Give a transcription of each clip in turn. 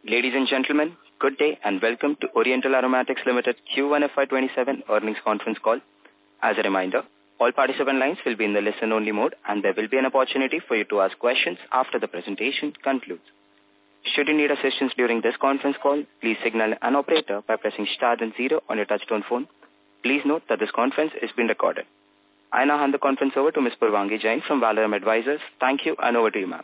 Ladies and gentlemen, good day and welcome to Oriental Aromatics Limited Q1 FY27 earnings conference call. As a reminder, all participant lines will be in the listen-only mode and there will be an opportunity for you to ask questions after the presentation concludes. Should you need assistance during this conference call, please signal an operator by pressing star then 0 on your touchtone phone. Please note that this conference is being recorded. I now hand the conference over to Ms. Purvangi Jain from Valorem Advisors. Thank you and over to you, ma'am.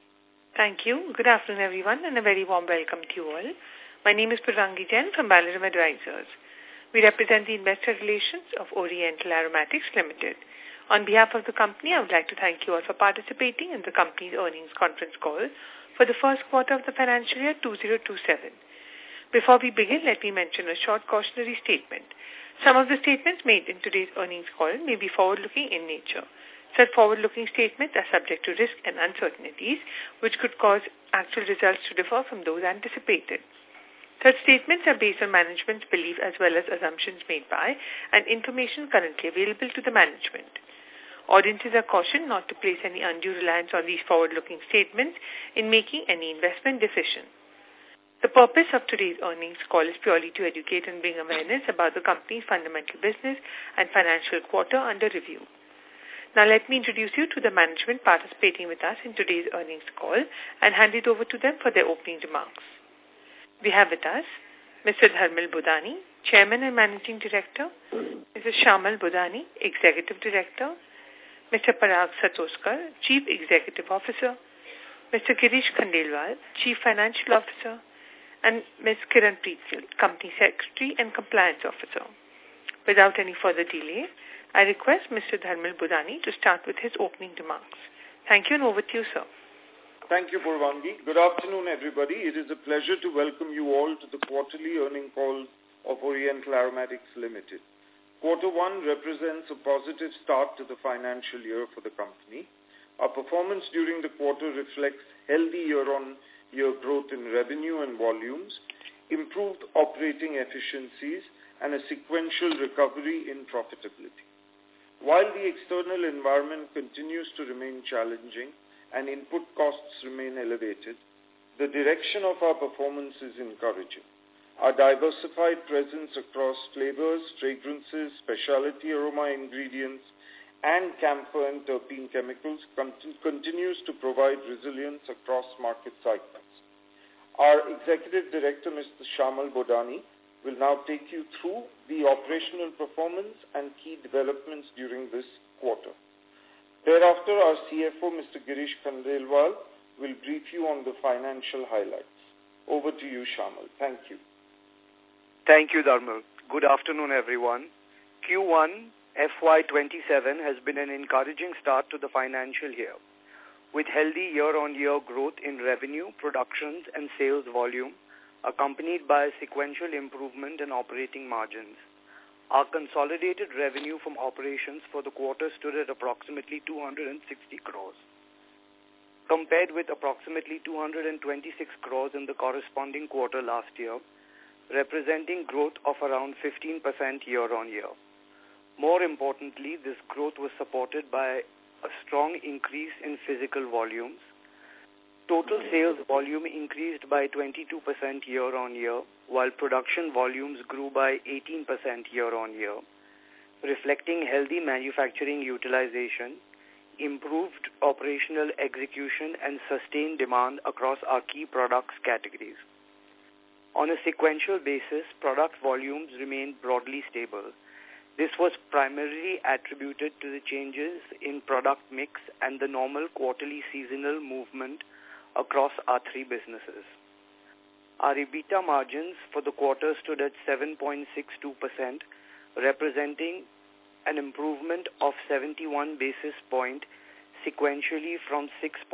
Thank you. Good afternoon, everyone, and a very warm welcome to you all. My name is Purvangi Jain from Valorem Advisors. We represent the investor relations of Oriental Aromatics Limited. On behalf of the company, I would like to thank you all for participating in the company's earnings conference call for the first quarter of the financial year 2027. Before we begin, let me mention a short cautionary statement. Some of the statements made in today's earnings call may be forward-looking in nature. Such forward-looking statements are subject to risk and uncertainties, which could cause actual results to differ from those anticipated. Such statements are based on management's belief as well as assumptions made by and information currently available to the management. Audiences are cautioned not to place any undue reliance on these forward-looking statements in making any investment decision. The purpose of today's earnings call is purely to educate and bring awareness about the company's fundamental business and financial quarter under review. Now let me introduce you to the management participating with us in today's earnings call and hand it over to them for their opening remarks. We have with us Mr. Dharmil Budani, Chairman and Managing Director, Mrs. Shamal Budani, Executive Director, Mr. Parag Satoskar, Chief Executive Officer, Mr. Girish Khandelwal, Chief Financial Officer, and Ms. Kiran Preetfield, Company Secretary and Compliance Officer. Without any further delay, I request Mr. Dharmil Budani to start with his opening remarks. Thank you and over to you, sir. Thank you, Purvangi. Good afternoon, everybody. It is a pleasure to welcome you all to the quarterly earning call of Oriental Aromatics Limited. Quarter 1 represents a positive start to the financial year for the company. Our performance during the quarter reflects healthy year-on-year growth in revenue and volumes, improved operating efficiencies, and a sequential recovery in profitability. While the external environment continues to remain challenging and input costs remain elevated, the direction of our performance is encouraging. Our diversified presence across flavors, fragrances, specialty aroma ingredients, and camphor and terpene chemicals continues to provide resilience across market cycles. Our Executive Director, Mr. Shamal Budani, will now take you through the operational performance and key developments during this quarter. Thereafter, our CFO, Mr. Girish Khandelwal, will brief you on the financial highlights. Over to you, Shamal. Thank you. Thank you, Dharmal. Good afternoon, everyone. Q1 FY27 has been an encouraging start to the financial year, with healthy year-on-year growth in revenue, productions, and sales volume, accompanied by a sequential improvement in operating margins. Our consolidated revenue from operations for the quarter stood at approximately 260 crores, compared with approximately 226 crores in the corresponding quarter last year, representing growth of around 15% year-on-year. More importantly, this growth was supported by a strong increase in physical volumes. Total sales volume increased by 22% year-on-year, while production volumes grew by 18% year-on-year, reflecting healthy manufacturing utilization, improved operational execution, and sustained demand across our key products categories. On a sequential basis, product volumes remained broadly stable. This was primarily attributed to the changes in product mix and the normal quarterly seasonal movement across our three businesses. Our EBITDA margins for the quarter stood at 7.62%, representing an improvement of 71 basis points sequentially from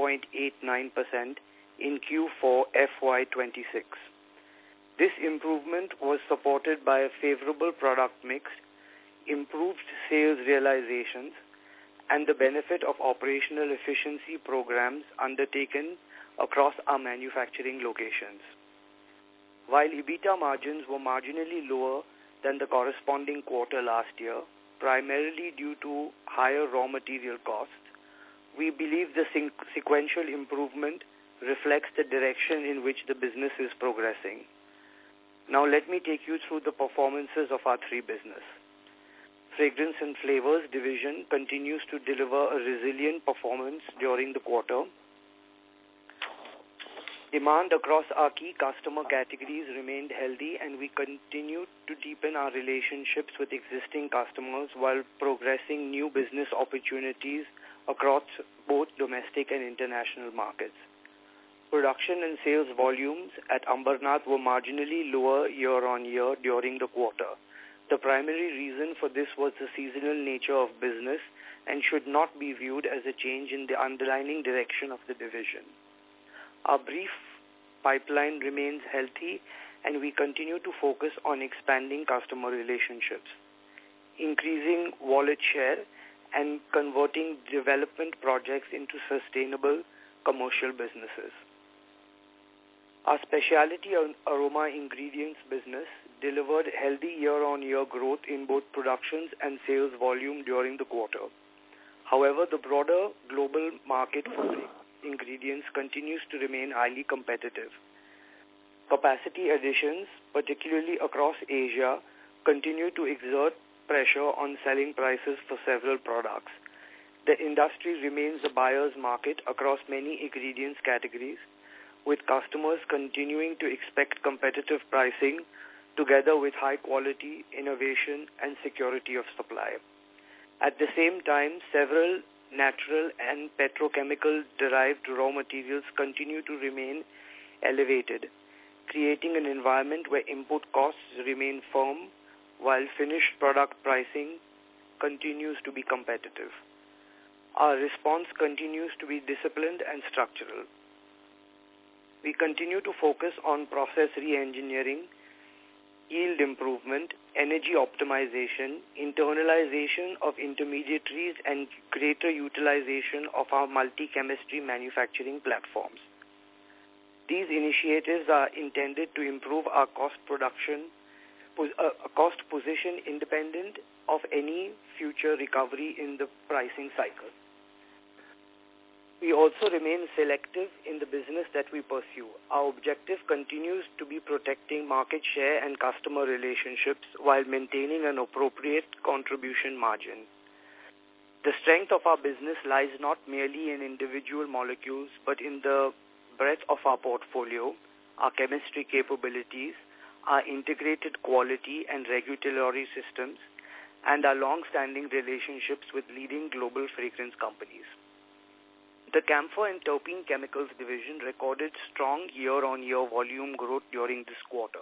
6.89% in Q4 FY26. This improvement was supported by a favorable product mix, improved sales realizations, and the benefit of operational efficiency programs undertaken across our manufacturing locations. While EBITDA margins were marginally lower than the corresponding quarter last year, primarily due to higher raw material costs, we believe the sequential improvement reflects the direction in which the business is progressing. Now let me take you through the performances of our three business. Fragrance and Flavors division continues to deliver a resilient performance during the quarter. Demand across our key customer categories remained healthy, and we continue to deepen our relationships with existing customers while progressing new business opportunities across both domestic and international markets. Production and sales volumes at Ambernath were marginally lower year-on-year during the quarter. The primary reason for this was the seasonal nature of business and should not be viewed as a change in the underlying direction of the division. Our brief pipeline remains healthy, and we continue to focus on expanding customer relationships, increasing wallet share, and converting development projects into sustainable commercial businesses. Our specialty aroma ingredients business delivered healthy year-on-year growth in both productions and sales volume during the quarter. However, the broader global market for ingredients continues to remain highly competitive. Capacity additions, particularly across Asia, continue to exert pressure on selling prices for several products. The industry remains a buyer's market across many ingredients categories, with customers continuing to expect competitive pricing together with high quality, innovation, and security of supply. At the same time, several natural and petrochemical-derived raw materials continue to remain elevated, creating an environment where input costs remain firm while finished product pricing continues to be competitive. Our response continues to be disciplined and structural. We continue to focus on process re-engineering, yield improvement, energy optimization, internalization of intermediaries, and greater utilization of our multi-chemistry manufacturing platforms. These initiatives are intended to improve our cost position independent of any future recovery in the pricing cycle. We also remain selective in the business that we pursue. Our objective continues to be protecting market share and customer relationships while maintaining an appropriate contribution margin. The strength of our business lies not merely in individual molecules, but in the breadth of our portfolio, our chemistry capabilities, our integrated quality and regulatory systems, and our long-standing relationships with leading global fragrance companies. The Camphor and Terpene Chemicals division recorded strong year-on-year volume growth during this quarter.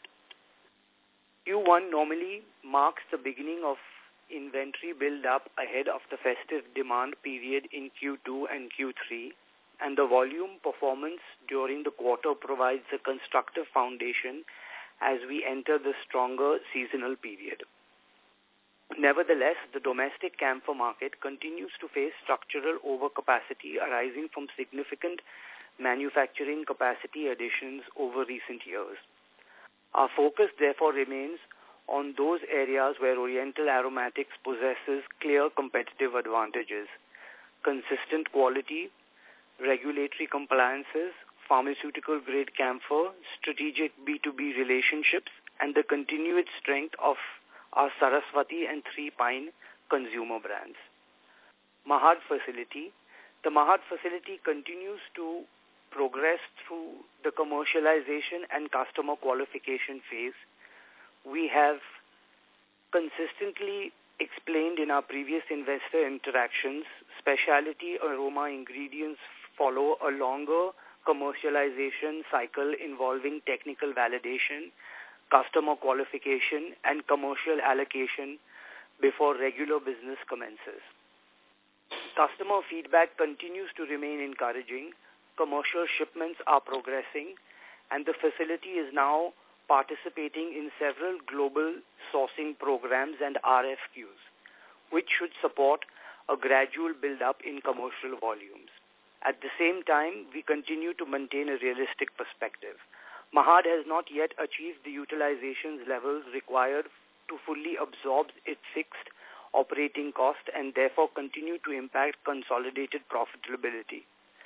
Q1 normally marks the beginning of inventory build-up ahead of the festive demand period in Q2 and Q3, and the volume performance during the quarter provides a constructive foundation as we enter the stronger seasonal period. Nevertheless, the domestic camphor market continues to face structural overcapacity arising from significant manufacturing capacity additions over recent years. Our focus therefore remains on those areas where Oriental Aromatics possesses clear competitive advantages: consistent quality, regulatory compliances, pharmaceutical-grade camphor, strategic B2B relationships, and the continued strength of our Saraswati and Three Pine consumer brands. Mahad facility. The Mahad facility continues to progress through the commercialization and customer qualification phase. We have consistently explained in our previous investor interactions, specialty aroma ingredients follow a longer commercialization cycle involving technical validation, customer qualification, and commercial allocation before regular business commences. Customer feedback continues to remain encouraging. Commercial shipments are progressing, and the facility is now participating in several global sourcing programs and RFQs, which should support a gradual build-up in commercial volumes. At the same time, we continue to maintain a realistic perspective. Mahad has not yet achieved the utilization levels required to fully absorb its fixed operating cost and therefore continue to impact consolidated profitability.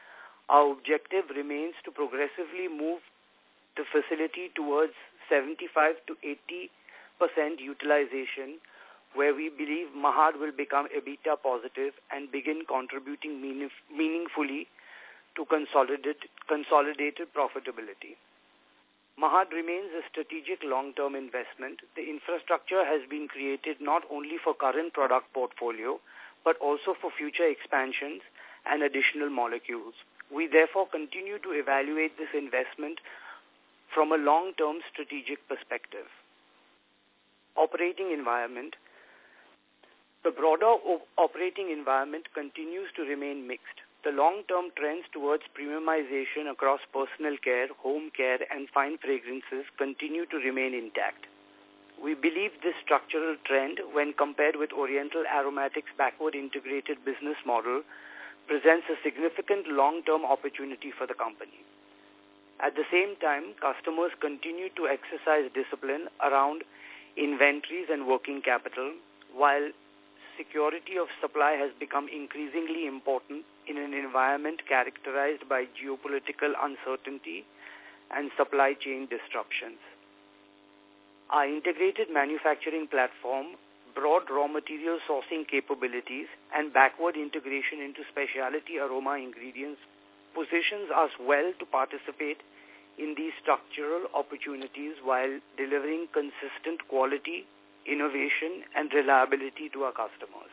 Our objective remains to progressively move the facility towards 75 to 80% utilization, where we believe Mahad will become EBITDA positive and begin contributing meaningfully to consolidated profitability. Mahad remains a strategic long-term investment. The infrastructure has been created not only for current product portfolio, but also for future expansions and additional molecules. We therefore continue to evaluate this investment from a long-term strategic perspective. Operating environment. The broader operating environment continues to remain mixed. The long-term trends towards premiumization across personal care, home care, and fine fragrances continue to remain intact. We believe this structural trend, when compared with Oriental Aromatics' backward integrated business model, presents a significant long-term opportunity for the company. At the same time, customers continue to exercise discipline around inventories and working capital, while security of supply has become increasingly important in an environment characterized by geopolitical uncertainty and supply chain disruptions. Our integrated manufacturing platform, broad raw material sourcing capabilities, and backward integration into specialty aroma ingredients positions us well to participate in these structural opportunities while delivering consistent quality, innovation, and reliability to our customers.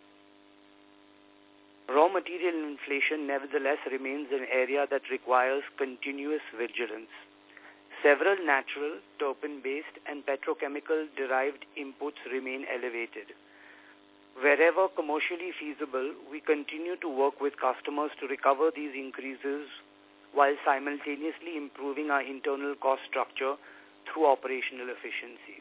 Raw material inflation nevertheless remains an area that requires continuous vigilance. Several natural, terpene-based, and petrochemical-derived inputs remain elevated. Wherever commercially feasible, we continue to work with customers to recover these increases while simultaneously improving our internal cost structure through operational efficiencies.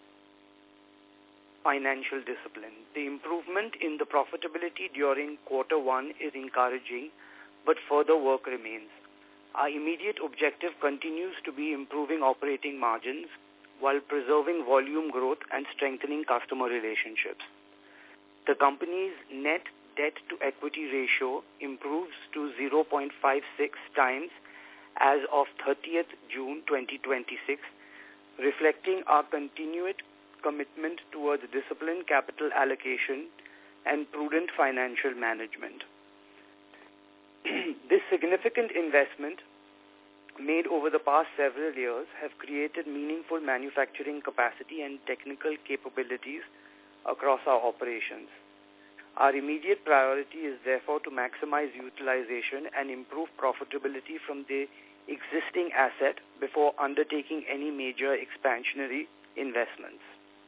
Financial discipline. The improvement in the profitability during Q1 is encouraging, but further work remains. Our immediate objective continues to be improving operating margins while preserving volume growth and strengthening customer relationships. The company's net debt-to-equity ratio improves to 0.56 times as of 30th June 2026, reflecting our continued commitment towards disciplined capital allocation and prudent financial management. This significant investment made over the past several years have created meaningful manufacturing capacity and technical capabilities across our operations. Our immediate priority is therefore to maximize utilization and improve profitability from the existing asset before undertaking any major expansionary investments.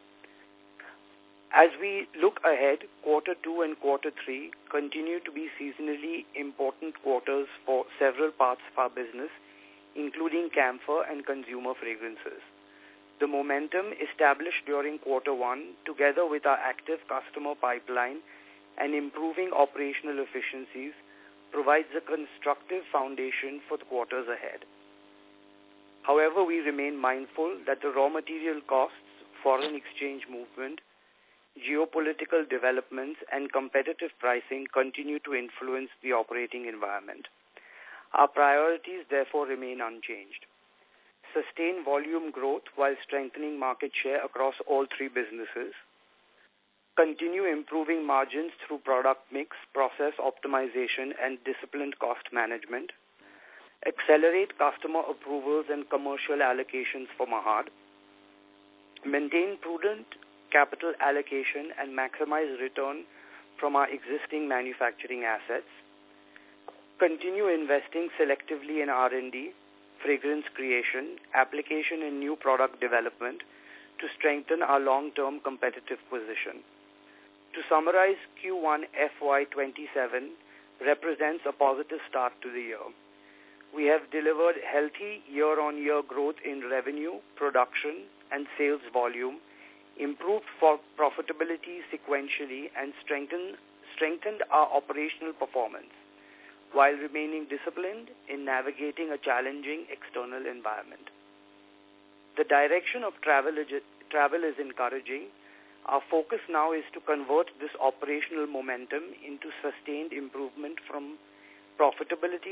As we look ahead, Q2 and Q3 continue to be seasonally important quarters for several parts of our business, including camphor and consumer fragrances. The momentum established during Q1, together with our active customer pipeline and improving operational efficiencies, provides a constructive foundation for the quarters ahead. However, we remain mindful that the raw material costs, foreign exchange movement, geopolitical developments, and competitive pricing continue to influence the operating environment. Our priorities therefore remain unchanged. Sustain volume growth while strengthening market share across all three businesses. Continue improving margins through product mix, process optimization, and disciplined cost management. Accelerate customer approvals and commercial allocations for Mahad. Maintain prudent capital allocation and maximize return from our existing manufacturing assets. Continue investing selectively in R&D, fragrance creation, application and new product development to strengthen our long-term competitive position. To summarize, Q1 FY27 represents a positive start to the year. We have delivered healthy year-on-year growth in revenue, production, and sales volume, improved profitability sequentially, and strengthened our operational performance, while remaining disciplined in navigating a challenging external environment. The direction of travel is encouraging. Our focus now is to convert this operational momentum into sustained improvement from profitability,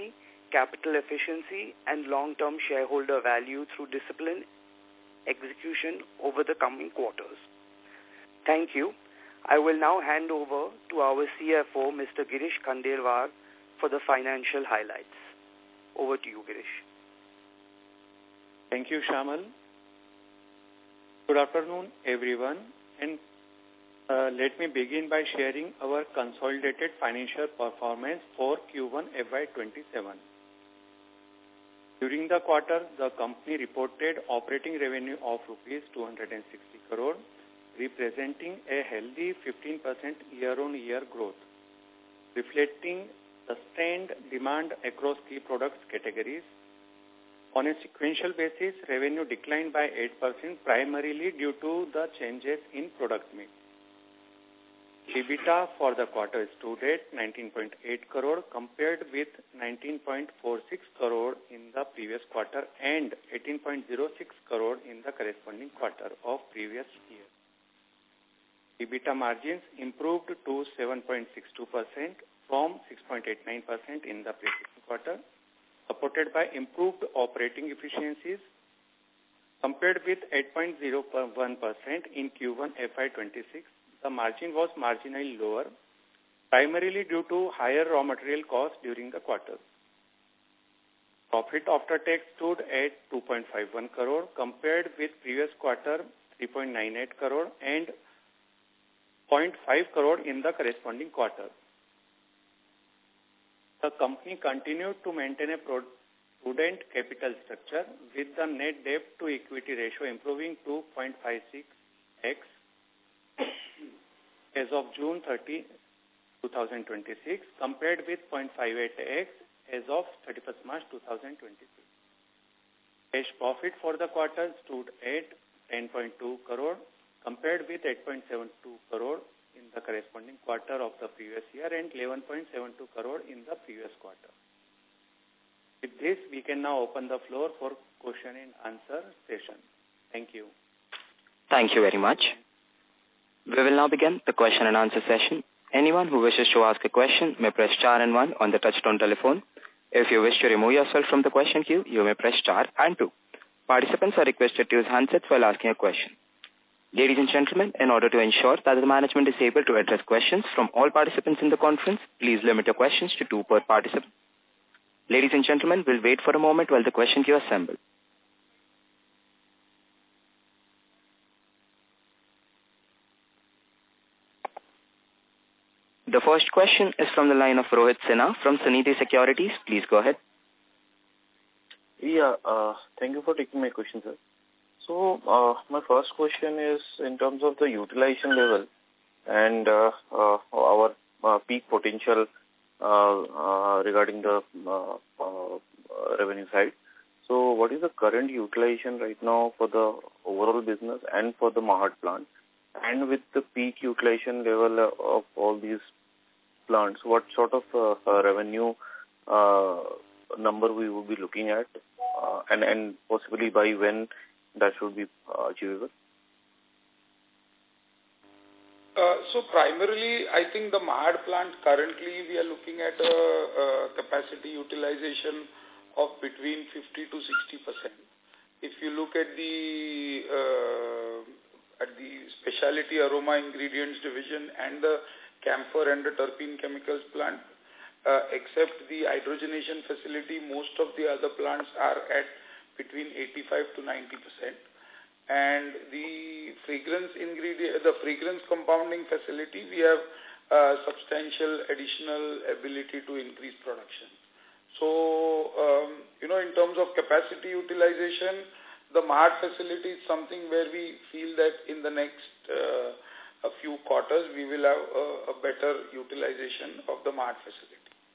capital efficiency, and long-term shareholder value through disciplined execution over the coming quarters. Thank you. I will now hand over to our CFO, Mr. Girish Khandelwal, for the financial highlights. Over to you, Girish. Thank you, Shamal. Good afternoon, everyone. And let me begin by sharing our consolidated financial performance for Q1 FY27. During the quarter, the company reported operating revenue of Rs 260 crore, representing a healthy 15% year-on-year growth, reflecting sustained demand across key products categories. On a sequential basis, revenue declined by 8%, primarily due to the changes in product mix. EBITDA for the quarter stood at 19.8 crore compared with 19.46 crore in the previous quarter and 18.06 crore in the corresponding quarter of previous year. EBITDA margins improved to 7.62% from 6.89% in the previous quarter, supported by improved operating efficiencies. Compared with 8.01% in Q1 FY26, the margin was marginally lower, primarily due to higher raw material costs during the quarter. Profit after tax stood at 2.51 crore compared with previous quarter 3.98 crore and 0.5 crore in the corresponding quarter. The company continued to maintain a prudent capital structure with the net debt to equity ratio improving to 0.56x as of June 30, 2026, compared with 0.58x as of 31st March 2026. Cash profit for the quarter stood at 10.2 crore compared with 8.72 crore in the corresponding quarter of the previous year and 11.72 crore in the previous quarter. With this, we can now open the floor for question and answer session. Thank you. Thank you very much. We will now begin the question and answer session. Anyone who wishes to ask a question may press star and 1 on the touchtone telephone. If you wish to remove yourself from the question queue, you may press star and 2. Participants are requested to use handsets while asking a question. Ladies and gentlemen, in order to ensure that the management is able to address questions from all participants in the conference, please limit your questions to 2 per participant. Ladies and gentlemen, we'll wait for a moment while the question queue assembles. The first question is from the line of Rohit Sinha from Sunidhi Securities. Please go ahead. Yeah, thank you for taking my question, sir. So, my first question is in terms of the utilization level and our peak potential regarding the revenue side. So, what is the current utilization right now for the overall business and for the Mahad plant? And with the peak utilization level of all these plants, what sort of revenue number we will be looking at and possibly by when that should be achievable? So primarily, I think the Mahad plant currently we are looking at a capacity utilization of between 50 to 60%. If you look at the specialty aroma ingredients division and the camphor and the terpene chemicals plant, except the hydrogenation facility, most of the other plants are at between 85 to 90%. And the fragrance compounding facility, we have substantial additional ability to increase production. So, in terms of capacity utilization, the Mahad facility is something where we feel that in the next a few quarters, we will have a better utilization of the Mahad facility.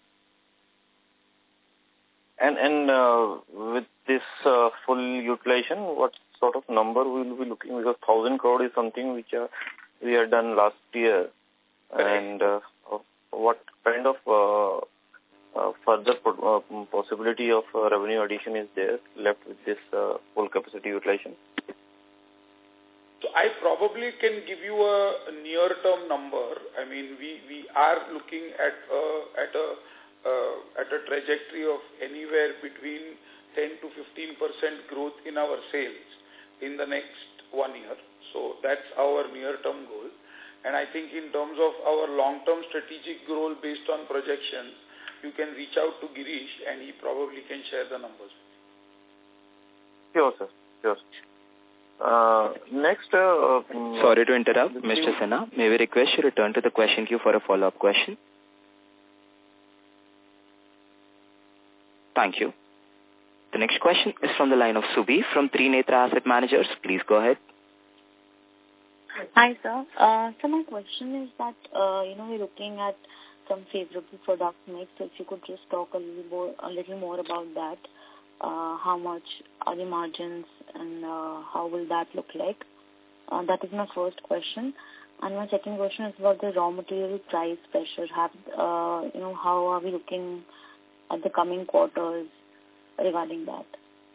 And with this full utilization, what sort of number we will be looking? Because 1,000 crore is something which we had done last year. And what kind of further possibility of revenue addition is there left with this full capacity utilization? So I probably can give you a near-term number. I mean, we are looking at a at a trajectory of anywhere between 10 to 15% growth in our sales in the next 1 year. So that's our near-term goal. And I think in terms of our long-term strategic goal based on projections, you can reach out to Girish and he probably can share the numbers. Sure, sir. Sure. Next... Sorry to interrupt, Mr. Sinha. May we request you return to the question queue for a follow-up question? Thank you. The next question is from the line of Subhi from Trinetra Asset Managers. Please go ahead. Hi, sir. So my question is that, we're looking at some favorable product mix. So if you could just talk a little more about that. How much are the margins and how will that look like? That is my first question. And my second question is about the raw material price pressure. How are we looking at the coming quarters regarding that?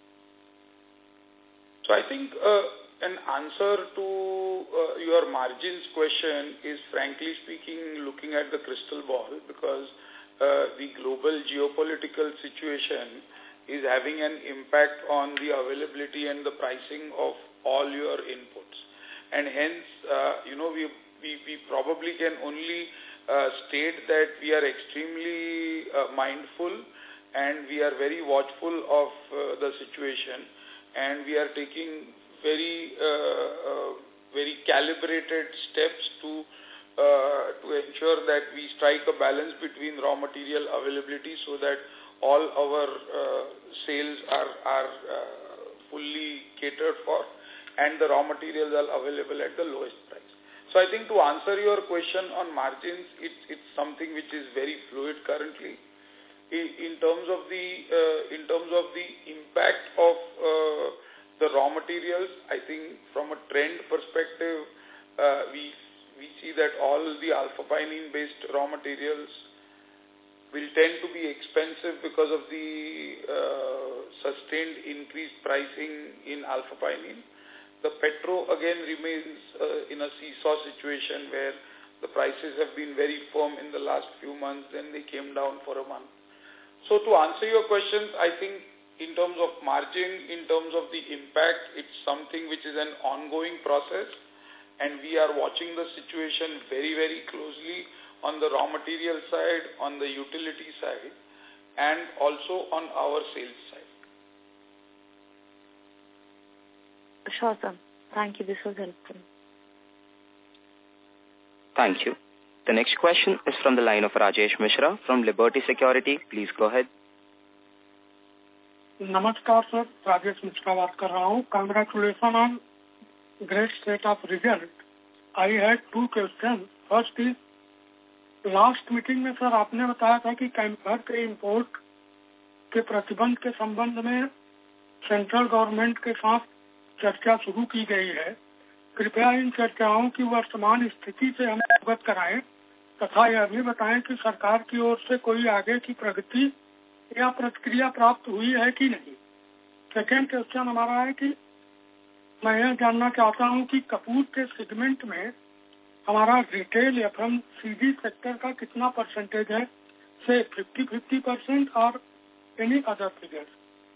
So I think an answer to your margins question is, frankly speaking, looking at the crystal ball, because the global geopolitical situation is having an impact on the availability and the pricing of all your inputs. And hence, we probably can only state that we are extremely mindful and we are very watchful of the situation, and we are taking very calibrated steps to ensure that we strike a balance between raw material availability so that all our sales are fully catered for and the raw materials are available at the lowest price. So I think to answer your question on margins, it's something which is very fluid currently. In terms of the impact of the raw materials, I think from a trend perspective, we see that all the alpha-pinene based raw materials will tend to be expensive because of the sustained increased pricing in alpha-pinene. The petro again remains in a seesaw situation where the prices have been very firm in the last few months, then they came down for a month. So to answer your questions, I think in terms of margin, in terms of the impact, it's something which is an ongoing process, and we are watching the situation very, very closely on the raw material side, on the utility side, and also on our sales side. Sure, sir. Thank you. This was helpful. Thank you. The next question is from the line of Rajesh Mishra from Liberty Security. Please go ahead. Namaskar, sir. Rajesh Mishra baat kar raha hu. Congratulations on great set of result. I had two questions. First is, last meeting में sir आपने बताया था कि camper के import के प्रतिबंध के संबंध में सेंट्रल गवर्नमेंट के साथ चर्चा शुरू की गई है. कृपया इन चर्चाओं की वर्तमान स्थिति से हमें अवगत कराएं तथा यह भी बताएं कि सरकार की ओर से कोई आगे की प्रगति या प्रतिक्रिया प्राप्त हुई है कि नहीं. सेकेंड क्वेश्चन हमारा है कि मैं यह जानना चाहता हूं कि कपूर के सेगमेंट में हमारा रिटेल एफएमसीजी सेक्टर का कितना परसेंटेज है, से 50-50% और any other figures.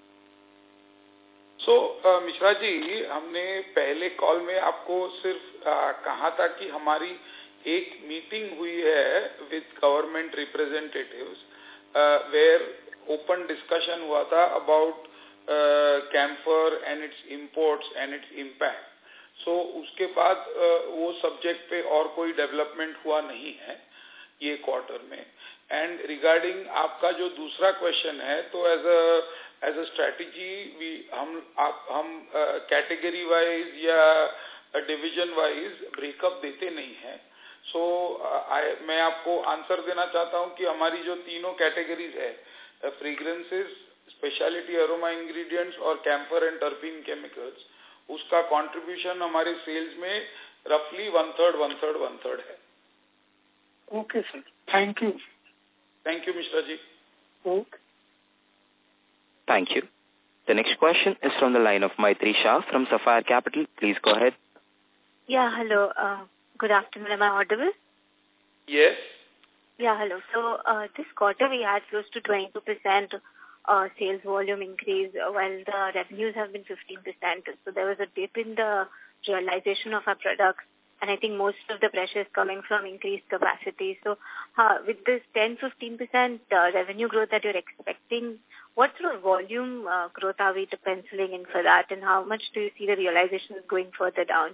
So Mishra ji, हमने पहले कॉल में आपको सिर्फ कहा था कि हमारी एक मीटिंग हुई है with government representatives where open discussion हुआ था about camphor and its imports and its impact. So उसके बाद वो सब्जेक्ट पे और कोई डेवलपमेंट हुआ नहीं है ये क्वार्टर में. एंड रिगार्डिंग आपका जो दूसरा क्वेश्चन है, तो एज अ स्ट्रैटेजी हम कैटेगरी वाइज या डिवीजन वाइज ब्रेकअप देते नहीं है. सो मैं आपको आंसर देना चाहता हूं कि हमारी जो तीनों कैटेगरीज है, फ्रेग्रेंसेस, स्पेशलिटी अरोमा इंग्रेडिएंट्स और कैम्फर एंड टर्पीन केमिकल्स, उसका कंट्रीब्यूशन हमारे सेल्स में रफली 1/3 है. Okay sir, thank you. Thank you Mishra ji. Okay. Thank you. The next question is from the line of Maitri Shah from Sapphire Capital. Please go ahead. Yeah, hello. Good afternoon. Am I audible? Yes. Yeah, hello. So this quarter we had close to 22% sales volume increase while the revenues have been 15%. So there was a dip in the realization of our products. And I think most of the pressure is coming from increased capacity. So with this 10-15% revenue growth that you're expecting, what sort of volume growth are we penciling in for that? And how much do you see the realizations going further down?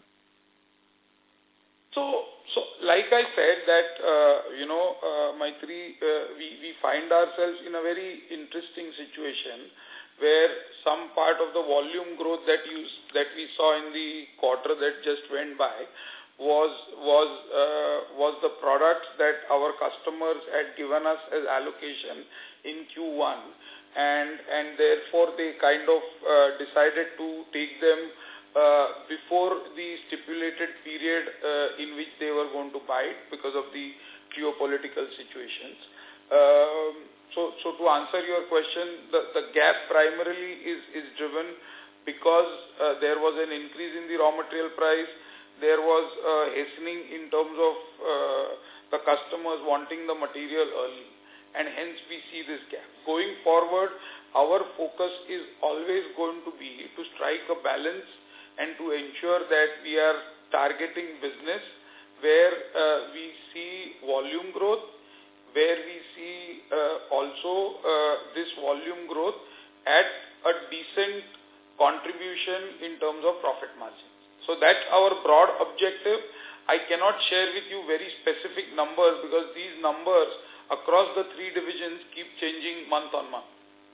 So like I said that, Maitri, we find ourselves in a very interesting situation where some part of the volume growth that we saw in the quarter that just went by was the products that our customers had given us as allocation in Q1, and therefore they kind of decided to take them before the stipulated period in which they were going to buy it because of the geopolitical situations. So to answer your question, the gap primarily is driven because there was an increase in the raw material price. There was hastening in terms of the customers wanting the material early, and hence we see this gap. Going forward, our focus is always going to be to strike a balance and to ensure that we are targeting business where we see volume growth, where we see also this volume growth at a decent contribution in terms of profit margin. So that's our broad objective. I cannot share with you very specific numbers because these numbers across the three divisions keep changing month on month.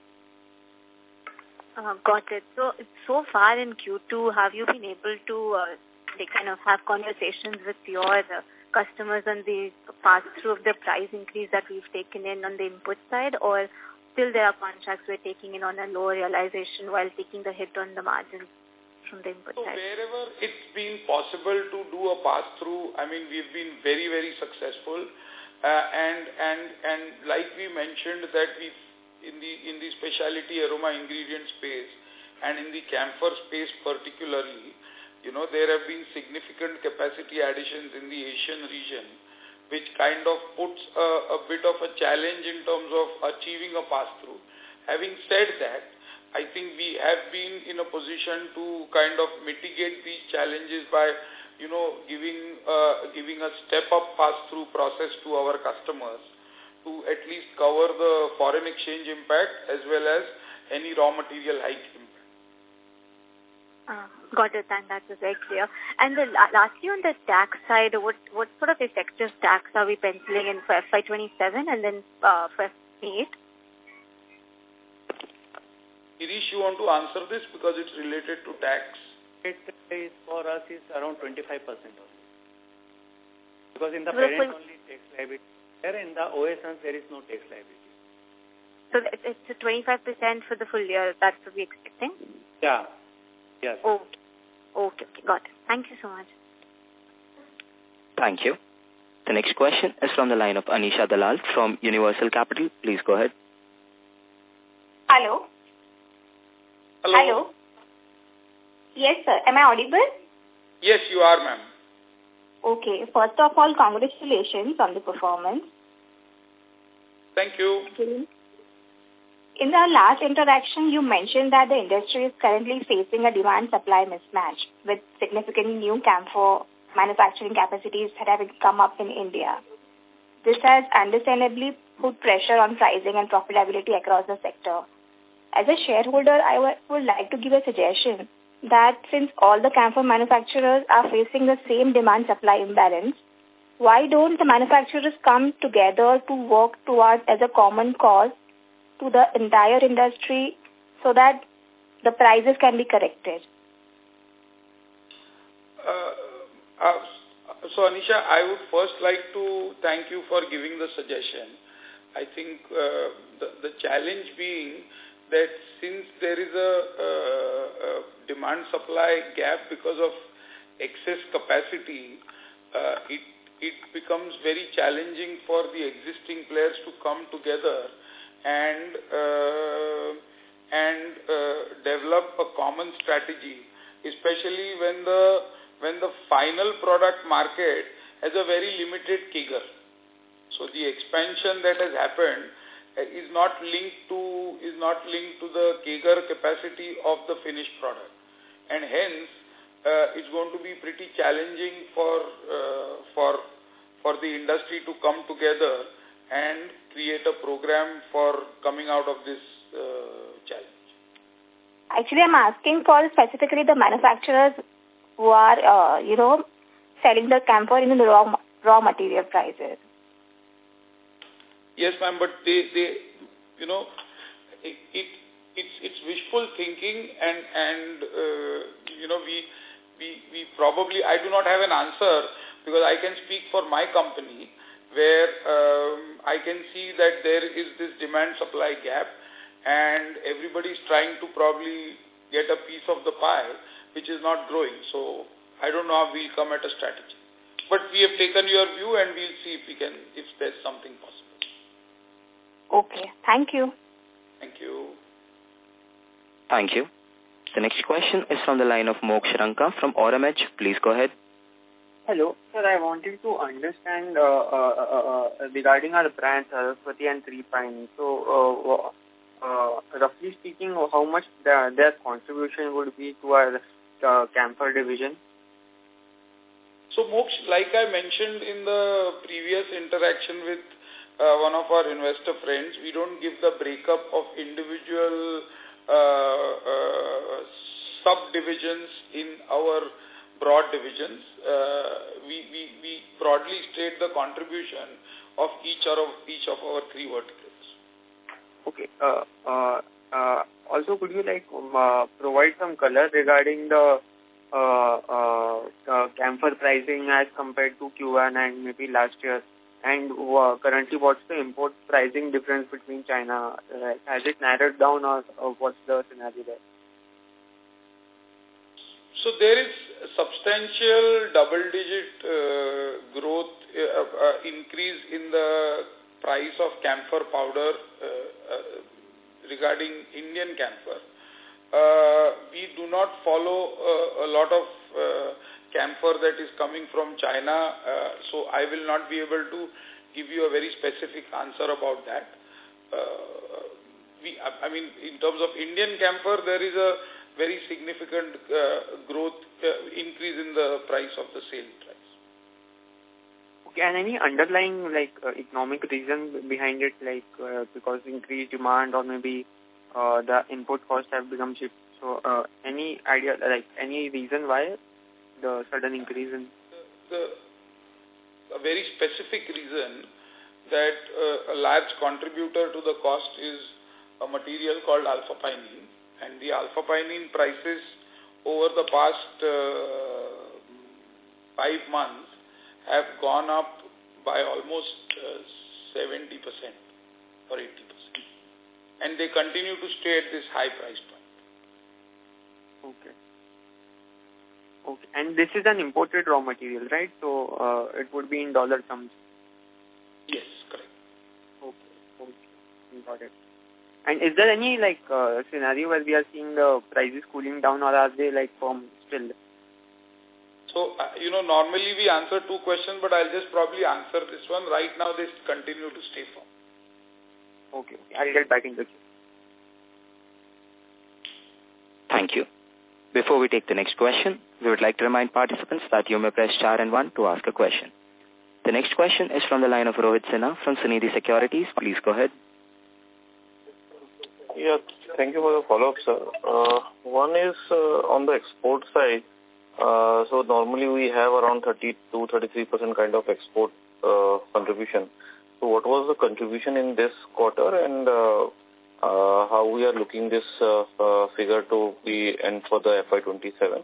Got it. So far in Q2, have you been able to kind of have conversations with your customers on the pass-through of the price increase that we've taken in on the input side, or still there are contracts we're taking in on a lower realization while taking the hit on the margins from the input side? Wherever it's been possible to do a pass-through, I mean, we've been very, very successful. And like we mentioned that we've in the specialty aroma ingredient space and in the camphor space particularly, there have been significant capacity additions in the Asian region, which kind of puts a bit of a challenge in terms of achieving a pass-through. Having said that, I think we have been in a position to kind of mitigate these challenges by, giving a step-up pass-through process to our customers to at least cover the foreign exchange impact as well as any raw material hike impact. Got it, and that was very clear. And lastly, on the tax side, what sort of effective tax are we penciling in for FY27 and then for FY28? Irish, you want to answer this because it's related to tax? It is for us is around 25% only. Because in the parent only tax liability. There in the OSNs there is no tax liability. So it's a 25% for the full year. That's what we're expecting? Yeah. Yes. Okay. Got it. Thank you so much. Thank you. The next question is from the line of Anisha Dalal from Universal Capital. Please go ahead. Hello. Hello. Yes, sir. Am I audible? Yes, you are, ma'am. Okay. First of all, congratulations on the performance. Thank you. In the last interaction, you mentioned that the industry is currently facing a demand-supply mismatch with significant new camphor manufacturing capacities that have come up in India. This has understandably put pressure on pricing and profitability across the sector. As a shareholder, I would like to give a suggestion that since all the camphor manufacturers are facing the same demand-supply imbalance, why don't the manufacturers come together to work towards as a common cause to the entire industry so that the prices can be corrected? So, Anisha, I would first like to thank you for giving the suggestion. I think the challenge being that since there is a demand-supply gap because of excess capacity, it becomes very challenging for the existing players to come together and develop a common strategy, especially when the final product market has a very limited CAGR. So the expansion that has happened is not linked to the CAGR capacity of the finished product, and hence it's going to be pretty challenging for the industry to come together and create a program for coming out of this challenge. Actually, I'm asking for specifically the manufacturers who are, selling the camphor in the raw material prices. Yes, ma'am, but it's wishful thinking, and we probably, I do not have an answer because I can speak for my company where I can see that there is this demand-supply gap, and everybody is trying to probably get a piece of the pie, which is not growing. So I don't know how we'll come at a strategy. But we have taken your view, and we'll see if there's something possible. Okay. Thank you. Thank you. Thank you. The next question is from the line of Moksh Ranka from Aurum Edge. Please go ahead. Hello. Sir, I wanted to understand regarding our brands, Saraswati and Three Pine. So, roughly speaking, how much their contribution would be to our camphor division? So, Moksh, like I mentioned in the previous interaction with one of our investor friends, we don't give the breakup of individual subdivisions in our broad divisions. We broadly state the contribution of each of our three verticals. Okay. Also, could you provide some color regarding the camphor pricing as compared to Q1 and maybe last year? And currently, what's the import pricing difference between China? Has it narrowed down, or what's the scenario there? So there is substantial double-digit growth, increase in the price of camphor powder regarding Indian camphor. We do not follow a lot of camphor that is coming from China, so I will not be able to give you a very specific answer about that. In terms of Indian camphor, there is a very significant growth, increase in the price of the sale price. Okay, and any underlying economic reason behind it, because increased demand or maybe the input costs have become cheap? So any idea, any reason why the sudden increase in? A very specific reason that a large contributor to the cost is a material called alpha-pinene, and the alpha-pinene prices over the past 5 months have gone up by almost 70% or 80%, and they continue to stay at this high price point. Okay. Okay, and this is an imported raw material, right? So it would be in dollar terms. Yes, correct. Okay, got it. And is there any scenario where we are seeing the prices cooling down, or are they firm still? So normally we answer 2 questions, but I'll just probably answer this one. Right now, they continue to stay firm. Okay, I'll get back in the queue. Thank you. Before we take the next question, we would like to remind participants that you may press star and 1 to ask a question. The next question is from the line of Rohit Sinha from Sunidhi Securities. Please go ahead. Yeah, thank you for the follow-up, sir. One is on the export side. So normally we have around 32-33% kind of export contribution. So what was the contribution in this quarter, and how we are looking this figure to be end for the FY27?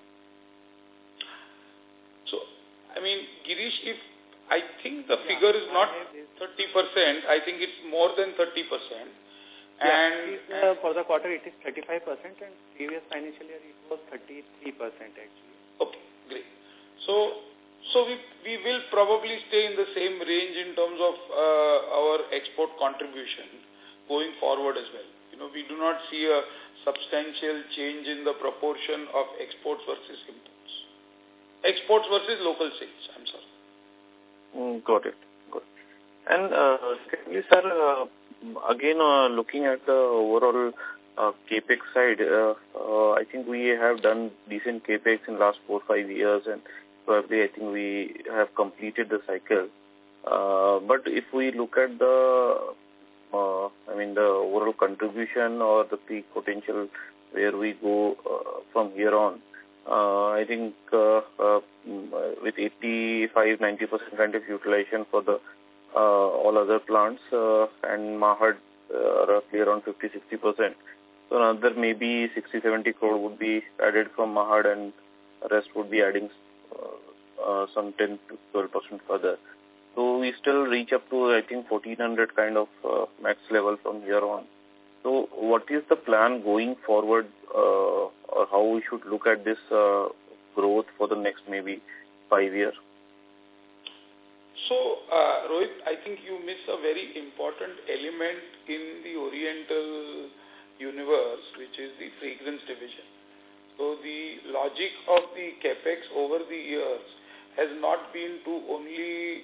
So, Girish, I think the figure is not 30%. I think it's more than 30%. And for the quarter, it is 35%, and previous financial year, it was 33% actually. Okay, great. So we will probably stay in the same range in terms of our export contribution going forward as well. We do not see a substantial change in the proportion of exports versus imports. Exports versus local sales, I'm sorry. Got it. And secondly, sir, again, looking at the overall capex side, I think we have done decent capex in last 4-5 years, and probably I think we have completed the cycle. But if we look at the, the overall contribution or the peak potential where we go from here on, I think with 85-90% kind of utilization for the all other plants and Mahad roughly around 50-60%. So another maybe 60-70 crore would be added from Mahad, and rest would be adding some 10-12% further. So we still reach up to, I think, 1400 kind of max level from here on. So what is the plan going forward, or how we should look at this growth for the next maybe 5 years? So, Rohit, I think you miss a very important element in the Oriental universe, which is the fragrance division. So the logic of the capex over the years has not been to only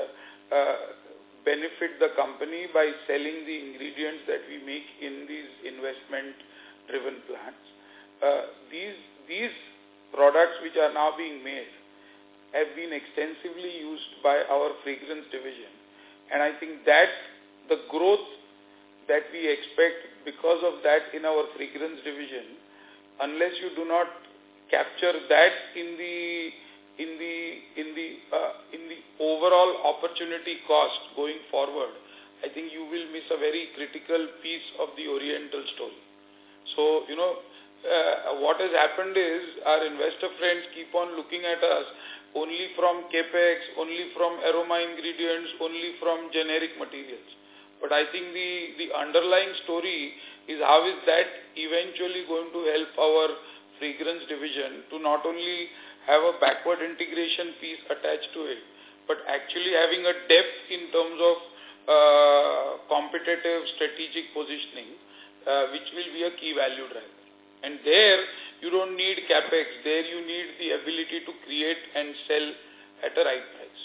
benefit the company by selling the ingredients that we make in these investment-driven plants. These products which are now being made have been extensively used by our fragrance division. And I think that the growth that we expect because of that in our fragrance division, unless you do not capture that in the overall opportunity cost going forward, I think you will miss a very critical piece of the Oriental story. So, what has happened is our investor friends keep on looking at us only from capex, only from aroma ingredients, only from generic materials. But I think the underlying story is how is that eventually going to help our fragrance division to not only have a backward integration piece attached to it, but actually having a depth in terms of competitive strategic positioning, which will be a key value driver. And there, you don't need capex. There, you need the ability to create and sell at a right price.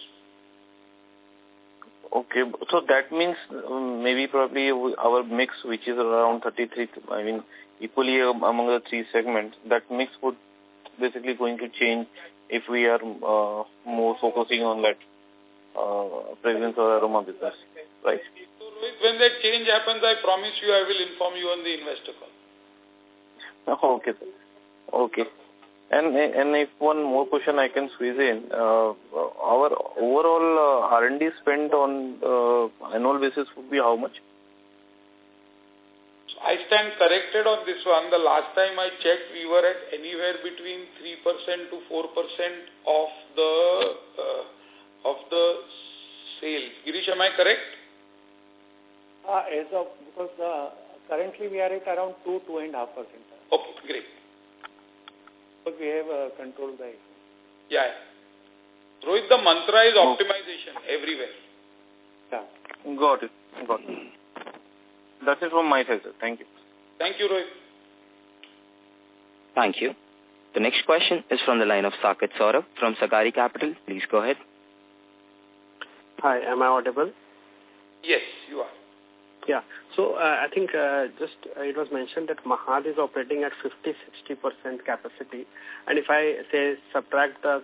Okay, so that means maybe probably our mix, which is around 33, equally among the three segments, that mix would basically going to change if we are more focusing on that fragrance or aroma business, right? So, when that change happens, I promise you I will inform you on the investor call. Okay, sir. Okay. And if one more question I can squeeze in, our overall R&D spend on annual basis would be how much? So I stand corrected on this one. The last time I checked, we were at anywhere between 3% to 4% of the sales. Girish, am I correct? Because currently we are at around 2-2.5%. Okay, great. But we have control by. Yeah. Rohit, the mantra is optimization everywhere. Yeah. Got it. That's it from my side, sir. Thank you. Thank you, Rohit. Thank you. The next question is from the line of Saket Saurabh from Sagari Capital. Please go ahead. Hi, am I audible? Yes, you are. Yeah. So I think it was mentioned that Mahad is operating at 50-60% capacity. And if I say subtract the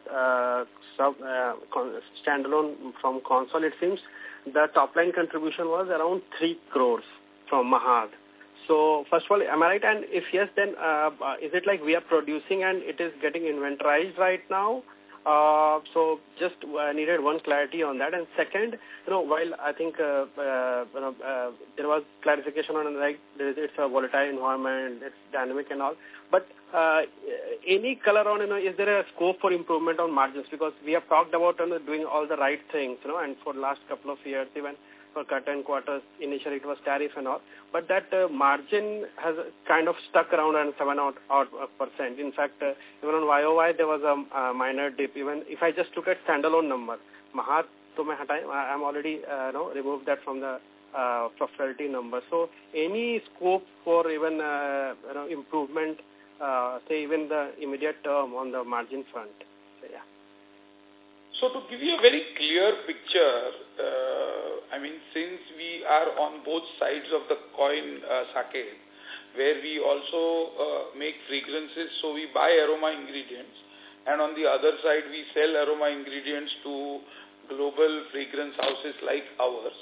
standalone from console, it seems the top line contribution was around 3 crores from Mahad. So first of all, am I right? And if yes, then is it like we are producing and it is getting inventorized right now? So just needed one clarity on that. And second, while I think there was clarification on like it's a volatile environment, it's dynamic and all, but any color on is there a scope for improvement on margins? Because we have talked about doing all the right things, and for the last couple of years, even for certain quarters, initially it was tariff and all, but that margin has kind of stuck around 7-odd%. In fact, even on YOY, there was a minor dip. Even if I just look at standalone number, Mahad, I'm already removed that from the profitability number. So any scope for even improvement, say even the immediate term on the margin front? So, yeah. So to give you a very clear picture, since we are on both sides of the coin, Saket, where we also make fragrances, so we buy aroma ingredients, and on the other side we sell aroma ingredients to global fragrance houses like ours.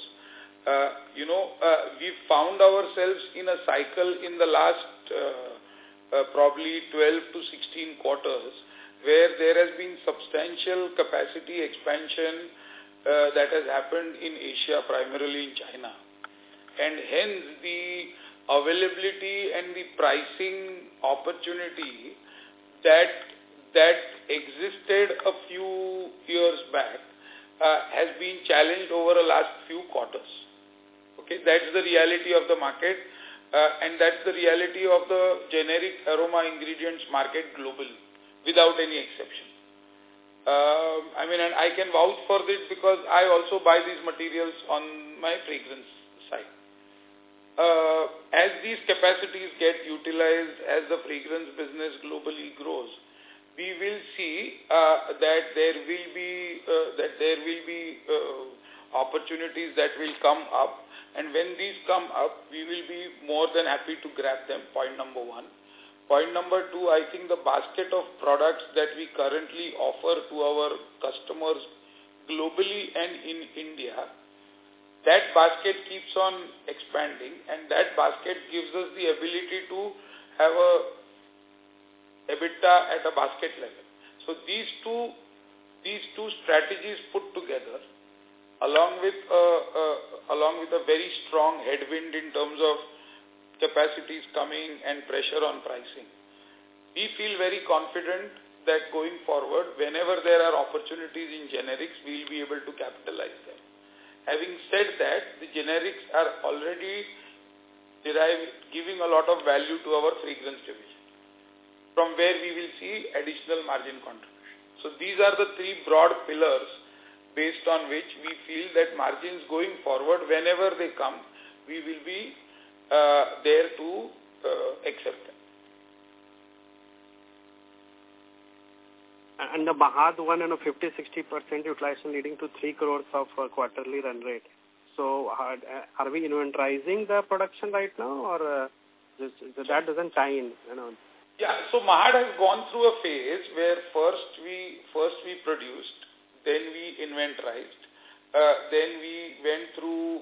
We found ourselves in a cycle in the last probably 12 to 16 quarters where there has been substantial capacity expansion that has happened in Asia, primarily in China. And hence the availability and the pricing opportunity that existed a few years back has been challenged over the last few quarters. Okay, that's the reality of the market, and that's the reality of the generic aroma ingredients market globally, without any exception. And I can vouch for this because I also buy these materials on my fragrance side. As these capacities get utilized, as the fragrance business globally grows, we will see that there will be opportunities that will come up, and when these come up, we will be more than happy to grab them, point number one. Point number two, I think the basket of products that we currently offer to our customers globally and in India, that basket keeps on expanding, and that basket gives us the ability to have a EBITDA at a basket level. So these two strategies put together, along with a very strong headwind in terms of capacities coming and pressure on pricing, we feel very confident that going forward, whenever there are opportunities in generics, we will be able to capitalize them. Having said that, the generics are already giving a lot of value to our fragrance division, from where we will see additional margin contribution. So these are the three broad pillars based on which we feel that margins going forward, whenever they come, we will be there to accept them. And the Mahad one, 50-60% utilization leading to 3 crores of quarterly run rate. So are we inventorizing the production right now, or that doesn't tie in? Yeah, so Mahad has gone through a phase where first we produced, then we inventorized, then we went through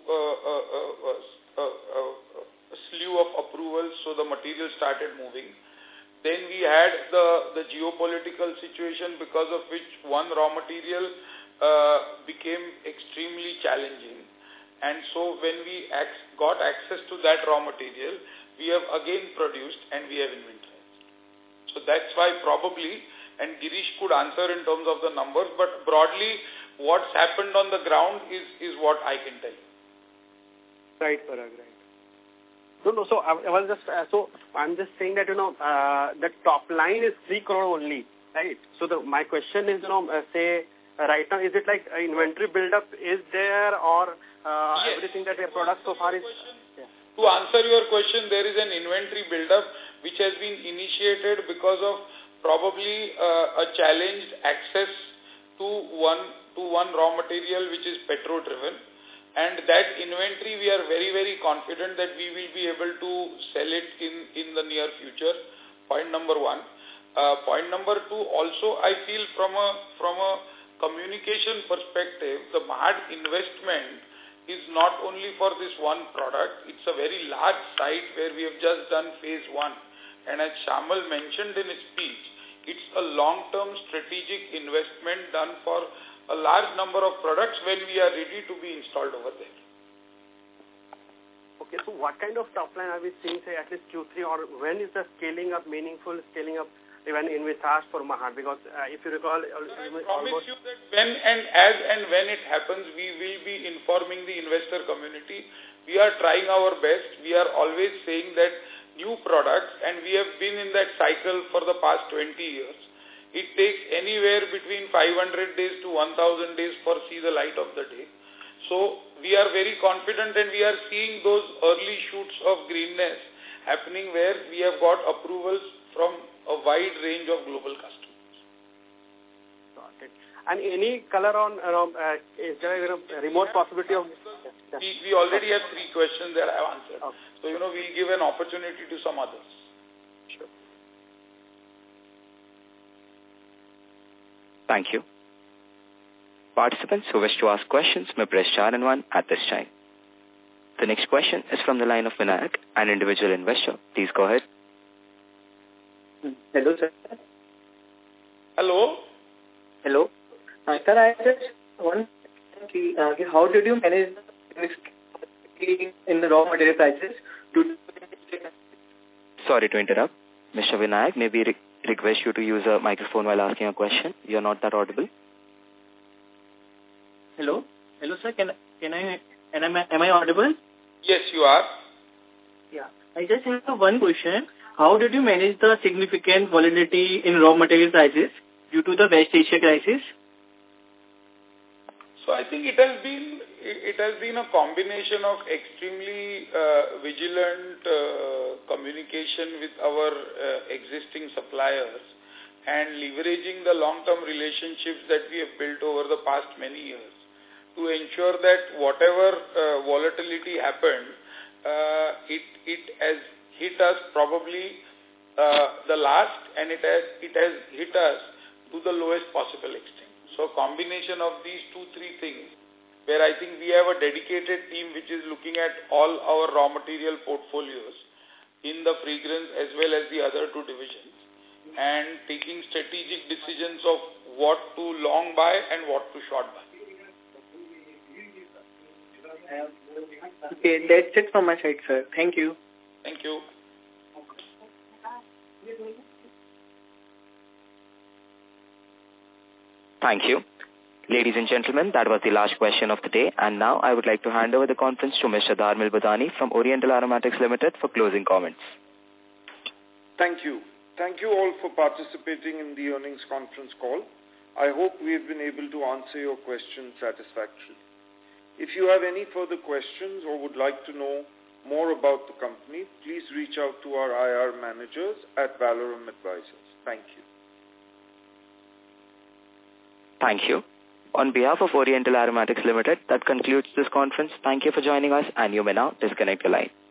a slew of approvals, so the material started moving. Then we had the geopolitical situation, because of which one raw material became extremely challenging. And so when we got access to that raw material, we have again produced and we have inventorized. So that's why probably, and Girish could answer in terms of the numbers, but broadly what's happened on the ground is what I can tell you. Right, Parag, right. No, so I'm just saying that, the top line is 3 crore only, right? So my question is, say, right now, is it like inventory buildup is there, or yes, everything that we have produced so far is... Yeah. To answer your question, there is an inventory buildup which has been initiated because of probably a challenged access to one raw material which is petro-driven. And that inventory, we are very, very confident that we will be able to sell it in the near future. Point number one. Point number two, also I feel from a communication perspective, the Mahad investment is not only for this one product. It's a very large site where we have just done phase one. And as Shamal mentioned in his speech, it's a long-term strategic investment done for a large number of products when we are ready to be installed over there. Okay, so what kind of top line are we seeing, say, at least Q3, or when is the meaningful scaling up even in Visage for Mahad? Because if you recall... I promise you that when it happens, we will be informing the investor community. We are trying our best. We are always saying that new products, and we have been in that cycle for the past 20 years. It takes anywhere between 500 days to 1,000 days for see the light of the day. So we are very confident, and we are seeing those early shoots of greenness happening where we have got approvals from a wide range of global customers. Okay. And any color on, is there a remote possibility of... We already have 3 questions that I have answered. Okay. So, we'll give an opportunity to some others. Sure. Thank you. Participants who wish to ask questions may press star and 1 at this time. The next question is from the line of Vinayak, an individual investor. Please go ahead. Hello, sir. Hello. Hello. Sir, I just want to how did you manage in the raw material prices? Sorry to interrupt. Mr. Vinayak, may we request you to use a microphone while asking a question? You're not that audible. Hello? Hello, sir. Am I audible? Yes, you are. Yeah. I just have one question. How did you manage the significant volatility in raw material prices due to the West Asia crisis? So I think it has been a combination of extremely vigilant communication with our existing suppliers and leveraging the long-term relationships that we have built over the past many years to ensure that whatever volatility happened, it has hit us probably the last, and it has hit us to the lowest possible extent. So combination of these 2-3 things, where I think we have a dedicated team which is looking at all our raw material portfolios in the fragrance as well as the other 2 divisions, and taking strategic decisions of what to long buy and what to short buy. Okay, that's it from my side, sir. Thank you. Thank you. Thank you. Ladies and gentlemen, that was the last question of the day, and now I would like to hand over the conference to Mr. Dharmil Budani from Oriental Aromatics Limited for closing comments. Thank you. Thank you all for participating in the earnings conference call. I hope we have been able to answer your questions satisfactorily. If you have any further questions or would like to know more about the company, please reach out to our IR managers at Valorum Advisors. Thank you. Thank you. On behalf of Oriental Aromatics Limited, that concludes this conference. Thank you for joining us, and you may now disconnect your line.